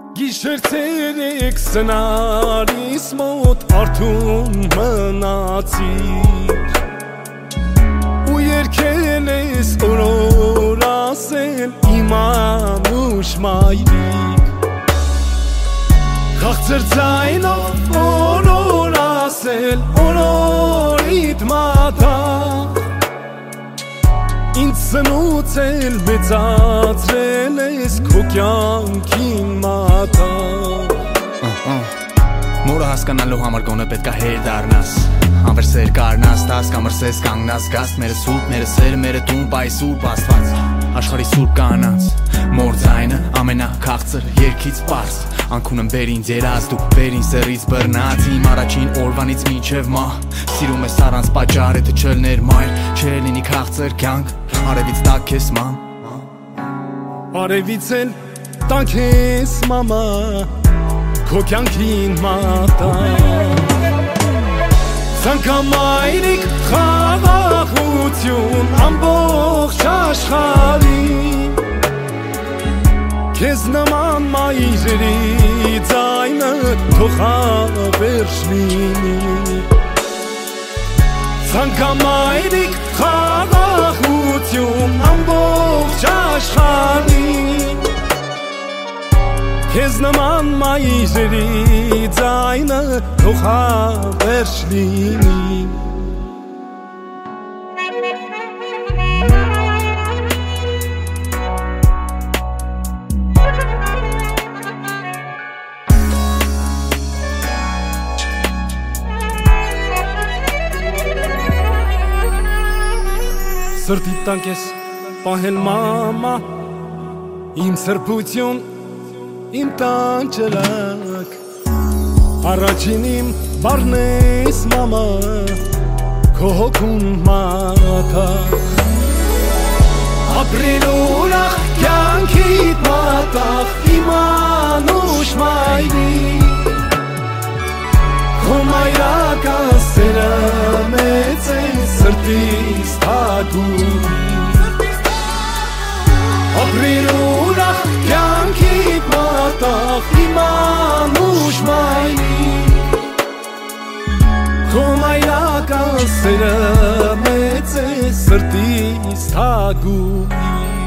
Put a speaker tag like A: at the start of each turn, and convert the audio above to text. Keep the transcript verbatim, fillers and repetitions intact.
A: Գիշեր ցերեկ սնարիս մոտ արթուն մնացիր ու երկել ես օրոր ասել իմ անուշ մայրիկ Խաղցր ձայնով օրոր ասել օրորիդ մատաղ Ինձ սնուց էլ մեծացրել ես քո կյանքին մատաղ
B: Մորը հասկանալու համար գոնե պետք է հեր դառնաս Անվեր սեր կարնաս, տաս կամրսես կանգնաս Գաստ մերը սուրպ, մերը սեր, մերը տուն, պայի սուրպ աստված Աշխարի սուրպ կանանց Մոր ձայնը ամենաքաղցր երկից պարս Անքուն եմ բերին ձերած, դու բերին սերից բրնած Իմ առաջին օրվանից մինչև մահ Սիրում ես առանց պատճառ, եթե չլներ մայր Չէր լինի քաղցր կյանք, արևից տակ ես մամ
A: Արևից էլ տակ ես մամա Քո կյանքին մատաղ Ցանկամայրիկ խաղաղություն ամբողջ աշխարհին Քեզ նման մայրերի ձայնը թող հավերժ լինի Ցանկամայրիկ խաղաղություն ամբողջ աշխարհին Քեզ նման մայրերի ձայնը թող հավերժ լինի Սրտի տանք ես պահել մամա Իմ սրբություն, իմ տանջելակ Առաջին իմ բառն ես մամա Քո հոգուն մատաղ Ապրիլ ուրախ կյանքիդ մատաղ Իմ անուշ մայրիկ Քո մայրական սերը մեծ է սրտիս թագուհի Ապրիր ուրախ կյանքիդ մատաղ Իմ անուշ մայրիկ Քո մայրական սերը մեծ է սրտիս թագուհի